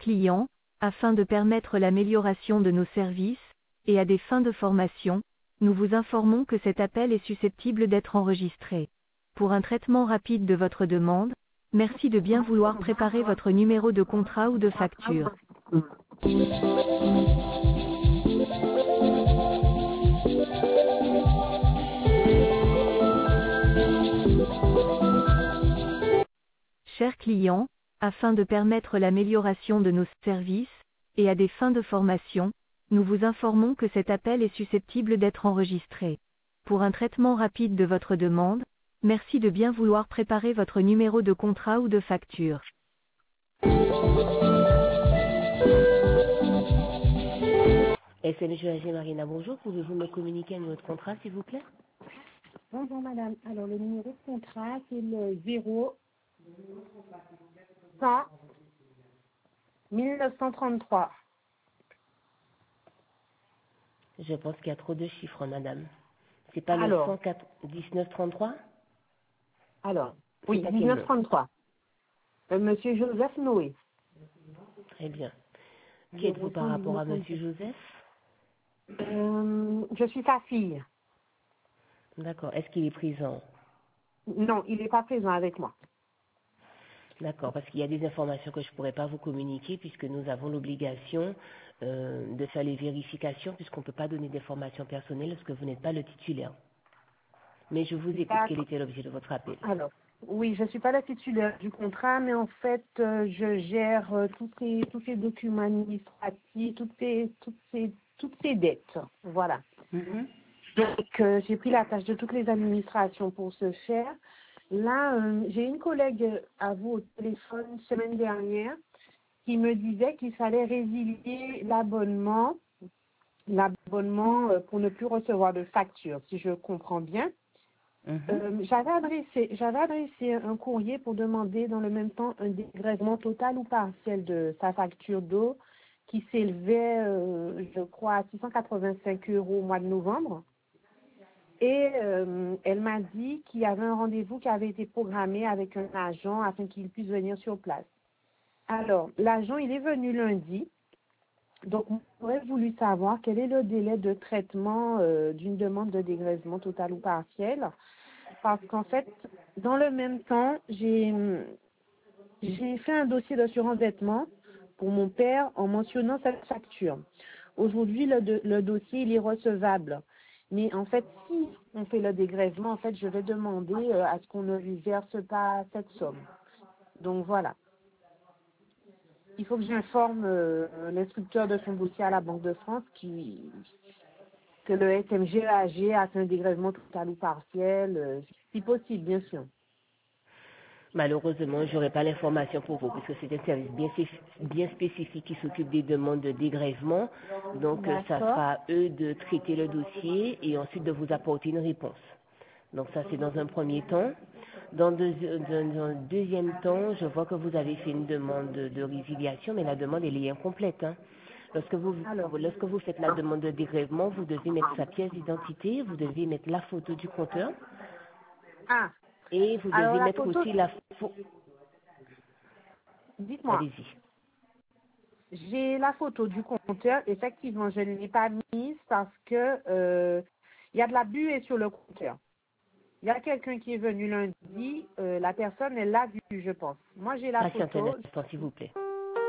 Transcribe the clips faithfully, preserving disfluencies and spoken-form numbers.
client, afin de permettre l'amélioration de nos services, et à des fins de formation, nous vous informons que cet appel est susceptible d'être enregistré. Pour un traitement rapide de votre demande, merci de bien vouloir préparer votre numéro de contrat ou de facture. Chers clients, afin de permettre l'amélioration de nos services, et à des fins de formation, nous vous informons que cet appel est susceptible d'être enregistré. Pour un traitement rapide de votre demande, merci de bien vouloir préparer votre numéro de contrat ou de facture. S M G A G Marina, bonjour. Pouvez-vous me communiquer un numéro de contrat, s'il vous plaît? Bonjour madame. Alors le numéro de contrat, c'est le zéro cent mille neuf cent trente-trois. Je pense qu'il y a trop de chiffres, madame. C'est pas le Alors, cent dix-neuf trente-trois? alors, C'est oui, à quel mille neuf nom? cent trente-trois. Euh, Monsieur Joseph Noé. Très bien. Qui êtes-vous par rapport à Monsieur Joseph? Euh, je suis sa fille. D'accord. Est-ce qu'il est présent? Non, il n'est pas présent avec moi. D'accord, parce qu'il y a des informations que je ne pourrais pas vous communiquer puisque nous avons l'obligation euh, de faire les vérifications puisqu'on ne peut pas donner d'informations personnelles lorsque vous n'êtes pas le titulaire. Mais je vous écoute. Quel D'accord. était l'objet de votre appel? Alors, oui, je ne suis pas la titulaire du contrat, mais en fait, euh, je gère euh, tous ces tous ces documents administratifs, toutes ces toutes ces toutes ces dettes. Voilà. Mhm. Donc, euh, j'ai pris la tâche de toutes les administrations pour ce faire. Là, euh, j'ai une collègue à vous au téléphone semaine dernière qui me disait qu'il fallait résilier l'abonnement, l'abonnement euh, pour ne plus recevoir de facture, si je comprends bien. Mhm. Euh, j'avais adressé, j'avais adressé un courrier pour demander dans le même temps un dégrèvement total ou partiel de sa facture d'eau qui s'élevait, euh, je crois, à six cent quatre-vingt-cinq euros au mois de novembre. Et euh, elle m'a dit qu'il y avait un rendez-vous qui avait été programmé avec un agent afin qu'il puisse venir sur place. Alors, l'agent, il est venu lundi. Donc, j'aurais voulu savoir quel est le délai de traitement euh, d'une demande de dégrèvement total ou partiel. Parce qu'en fait, dans le même temps, j'ai j'ai fait un dossier d'assurance vêtements pour mon père en mentionnant cette facture. Aujourd'hui, le, de- le dossier, il est recevable. Mais en fait, si on fait le dégrèvement, en fait, je vais demander euh, à ce qu'on ne lui verse pas cette somme. Donc voilà. Il faut que j'informe euh, l'instructeur de son dossier à la Banque de France qui, que le S M G A G a fait un dégrèvement total ou partiel, euh, si possible, bien sûr. Malheureusement, je n'aurai pas l'information pour vous, puisque c'est un service bien, spéc- bien spécifique qui s'occupe des demandes de dégrèvement. Donc, euh, ça D'accord. sera à eux de traiter le dossier et ensuite de vous apporter une réponse. Donc, ça, c'est dans un premier temps. Dans, deux- dans- dans un deuxième temps, je vois que vous avez fait une demande de, de résiliation, mais la demande, elle est incomplète, hein. Lorsque vous, Alors, lorsque vous faites la demande de dégrèvement, vous devez mettre sa pièce d'identité, vous devez mettre la photo du compteur ah, et vous alors devez la mettre photo, aussi la photo. dites-moi, Allez-y. j'ai la photo du compteur, effectivement, je ne l'ai pas mise parce que euh, il y a de la buée sur le compteur. Il y a quelqu'un qui est venu lundi, euh, la personne, elle l'a vu, je pense. Moi, j'ai la Patientez un photo. instant, s'il vous plaît.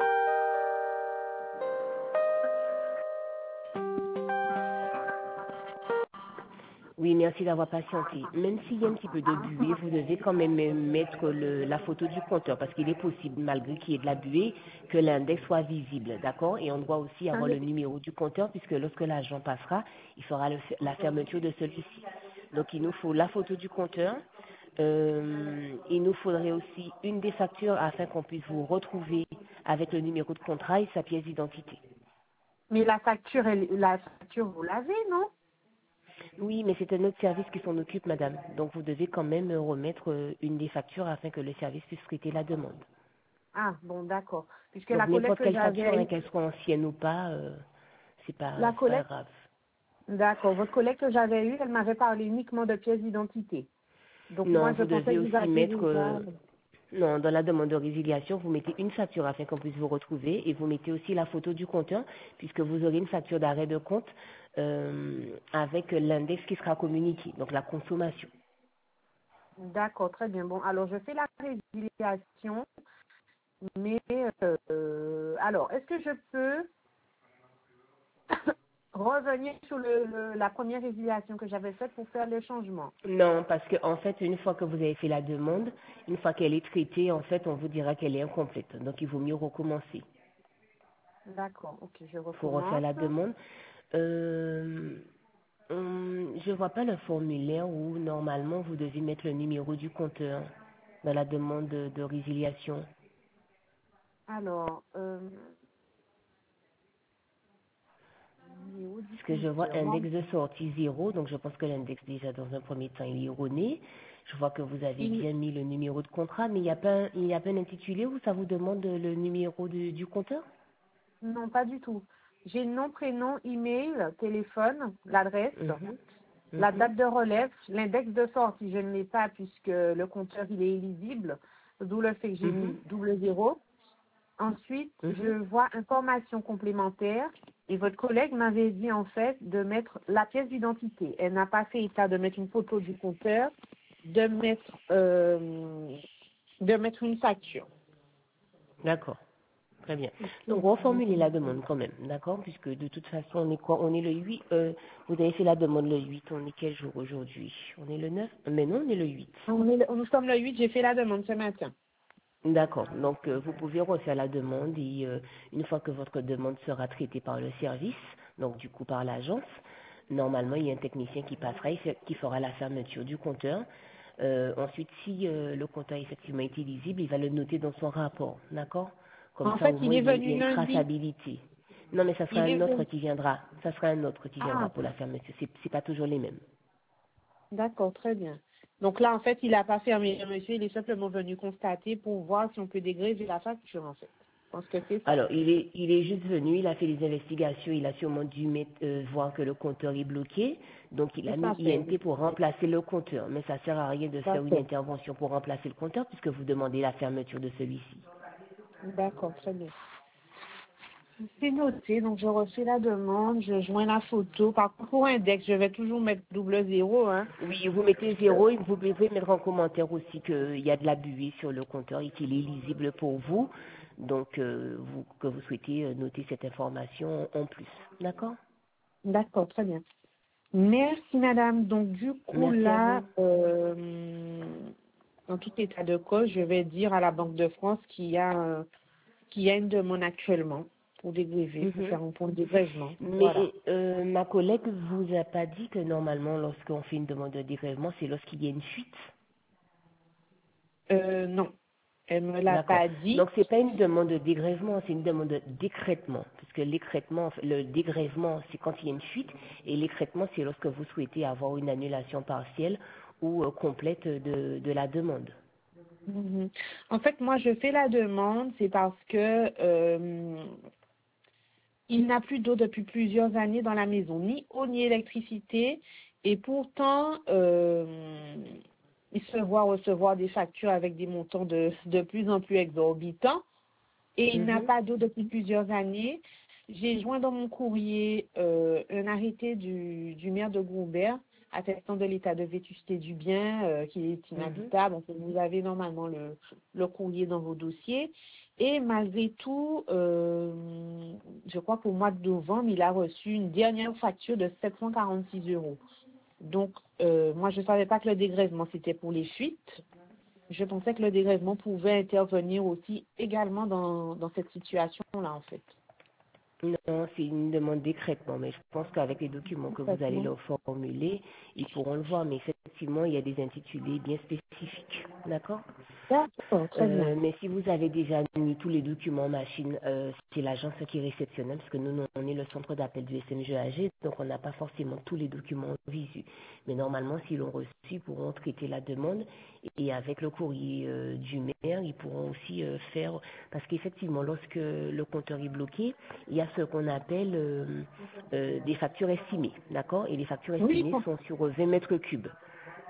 Oui, merci d'avoir patienté. Même s'il y a un petit peu de buée, vous devez quand même mettre le- la photo du compteur parce qu'il est possible, malgré qu'il y ait de la buée, que l'index soit visible, d'accord? Et on doit aussi avoir le numéro du compteur puisque lorsque l'agent passera, il fera le- la fermeture de celui-ci. Donc, il nous faut la photo du compteur. Euh, il nous faudrait aussi une des factures afin qu'on puisse vous retrouver avec le numéro de contrat et sa pièce d'identité. Mais la facture, elle, la facture, vous l'avez, non? Oui, mais c'est un autre service qui s'en occupe, madame. Donc, vous devez quand même remettre euh, une des factures afin que le service puisse traiter la demande. Ah, bon, d'accord. Puisque Donc, la collègue n'importe que quelle facture, hein, j'avais, qu'elle soit ancienne ou pas, euh, c'est pas, la c'est pas collègue, grave. d'accord, votre collègue que j'avais eue, elle m'avait parlé uniquement de pièces d'identité. Donc moi, Non, je vous pensais devez que vous aussi aviez mettre, déjà. euh, Non, dans la demande de résiliation, vous mettez une facture afin qu'on puisse vous retrouver et vous mettez aussi la photo du compteur puisque vous aurez une facture d'arrêt de compte euh, avec l'index qui sera communiqué, donc la consommation. D'accord, très bien. Bon, alors je fais la résiliation, mais euh, alors, est-ce que je peux revenir sur le, le- la première résiliation que j'avais faite pour faire le changement? Non, parce que en fait, une fois que vous avez fait la demande, une fois qu'elle est traitée, en fait, on vous dira qu'elle est incomplète. Donc, il vaut mieux recommencer. D'accord, ok, je Il faut refaire recommence. la demande. Euh, hum, je vois pas le formulaire où normalement vous devez mettre le numéro du compteur dans la demande de, de résiliation. Alors, euh, numéro du Parce que je vois compteur. Moi, index de sortie zéro, donc je pense que l'index déjà dans un premier temps il est erroné. Je vois que vous avez il- bien mis le numéro de contrat, mais il n'y a pas un, il y a pas un intitulé où ça vous demande le numéro du, du compteur? non, pas du tout. J'ai le nom, prénom, email, téléphone, l'adresse, Mhm, la mhm, date de relève, l'index de sortie, je ne l'ai pas puisque le compteur il est illisible, d'où le fait que j'ai mhm, mis double zéro. Ensuite, mhm. je vois information complémentaire et votre collègue m'avait dit en fait de mettre la pièce d'identité. Elle n'a pas fait état de mettre une photo du compteur, de mettre euh, de mettre une facture. D'accord. Très bien. Ok. Donc, reformulez la demande quand même, d'accord? Puisque de toute façon, on est quoi? On est le huit. Euh, vous avez fait la demande le huit. On est quel jour aujourd'hui? On est le neuf. Mais non, on est le huit. On est le- Nous sommes le huit, j'ai fait la demande ce matin. D'accord. Donc, euh, vous pouvez refaire la demande et euh, une fois que votre demande sera traitée par le service, donc du coup par l'agence, normalement, il y a un technicien qui passera, il fait- qui fera la fermeture du compteur. Euh, ensuite, si euh, le compteur effectivement est illisible, il va le noter dans son rapport, d'accord? Comme En ça, fait, au il moins, est il y a, il y venu a une lundi. traçabilité. Non, mais ça sera Il est un autre venu. qui viendra. Ça sera un autre qui viendra Ah, pour la fermeture. C'est, c'est pas toujours les mêmes. d'accord, très bien. Donc là, en fait, il n'a pas fermé le monsieur, il est simplement venu constater pour voir si on peut dégréver la facture, en fait. Je pense que c'est ça. Alors, il est, il est juste venu, il a fait des investigations, il a sûrement dû mettre, euh, voir que le compteur est bloqué, donc il a Tout mis à fait, I N T oui. pour remplacer le compteur. Mais ça sert à rien de faire une D'accord. intervention pour remplacer le compteur puisque vous demandez la fermeture de celui-ci. D'accord, très bien. C'est noté, donc je refais la demande, je joins la photo. Par contre, pour index, je vais toujours mettre double zéro, hein. Oui, vous mettez zéro et vous pouvez mettre en commentaire aussi qu'il y a de la buée sur le compteur et qu'il est lisible pour vous. Donc, euh, vous, que vous souhaitez euh, noter cette information en plus. D'accord? D'accord, très bien. Merci, madame. Donc, du coup, Merci à là, vous. euh, en tout état de cause, je vais dire à la Banque de France qu'il y a, euh, qu'il y a une demande actuellement pour dégréver, pour Mhm. faire un point de dégrèvement. Voilà. Mais euh, ma collègue vous a pas dit que normalement, lorsqu'on fait une demande de dégrèvement, c'est lorsqu'il y a une fuite. Euh, non, elle me l'a D'accord. pas dit. Donc c'est pas une demande de dégrèvement, c'est une demande de décrètement, puisque l'écrètement, le dégrèvement, c'est quand il y a une fuite, et l'écrètement, c'est lorsque vous souhaitez avoir une annulation partielle ou euh, complète de, de la demande. Mhm. En fait, moi, je fais la demande, c'est parce que euh, il n'a plus d'eau depuis plusieurs années dans la maison, ni eau ni électricité, et pourtant, euh, il se voit recevoir des factures avec des montants de, de plus en plus exorbitants, et il n'a Mhm, pas d'eau depuis plusieurs années. J'ai joint dans mon courrier euh, un arrêté du, du maire de Groumbert attestant de l'état de vétusté du bien euh, qui est mhm. inhabitable. Donc, vous avez normalement le, le courrier dans vos dossiers. Et malgré tout, euh, je crois qu'au mois de novembre, il a reçu une dernière facture de sept cent quarante-six euros. Donc, euh, moi, je ne savais pas que le dégrèvement, c'était pour les fuites. Je pensais que le dégrèvement pouvait intervenir aussi également dans, dans cette situation-là, en fait. Non, c'est une demande d'écrètement, mais je pense qu'avec les documents que vous allez Complètement. leur formuler, ils pourront le voir, mais effectivement, il y a des intitulés bien spécifiques. D'accord? D'accord, très bien. Euh, mais si vous avez déjà mis tous les documents en machine, euh, c'est l'agence qui réceptionne, parce que nous, nous, on est le centre d'appel du S M G A G, donc on n'a pas forcément tous les documents visu. Mais normalement, s'ils l'ont reçu, ils pourront traiter la demande et avec le courrier euh, du maire, ils pourront aussi euh, faire, parce qu'effectivement, lorsque le compteur est bloqué, il y a ce qu'on appelle euh, euh, des factures estimées, d'accord? Et les factures Oui, estimées bon. sont sur vingt mètres cubes.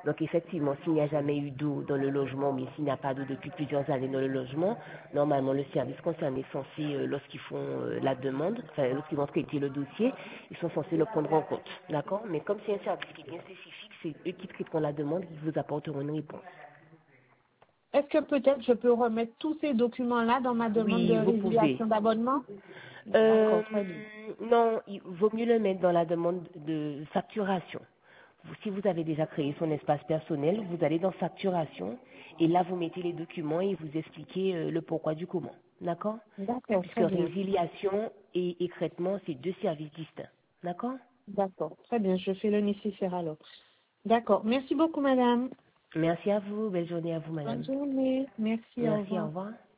Donc effectivement, s'il n'y a jamais eu d'eau dans le logement, mais s'il n'y a pas d'eau depuis plusieurs années dans le logement, normalement le service concerné est censé, euh, lorsqu'ils font euh, la demande, enfin lorsqu'ils vont traiter le dossier, ils sont censés le prendre en compte. D'accord? Mais comme c'est un service qui est bien spécifique, c'est eux qui traiteront la demande, ils vous apporteront une réponse. Est-ce que peut-être je peux remettre tous ces documents-là dans ma demande de Oui, vous pouvez. résiliation d'abonnement? Euh, D'accord, très bien. non, il vaut mieux le mettre dans la demande de facturation. Vous- Si vous avez déjà créé son espace personnel, vous allez dans facturation et là vous mettez les documents et vous expliquez euh, le pourquoi du comment. D'accord? D'accord, Puisque très bien. résiliation et écrètement, c'est deux services distincts. D'accord? D'accord, très bien. Je fais le nécessaire alors. D'accord. Merci beaucoup, madame. Merci à vous. Belle journée à vous, Bonne madame. journée. Merci, au Merci, au revoir. revoir.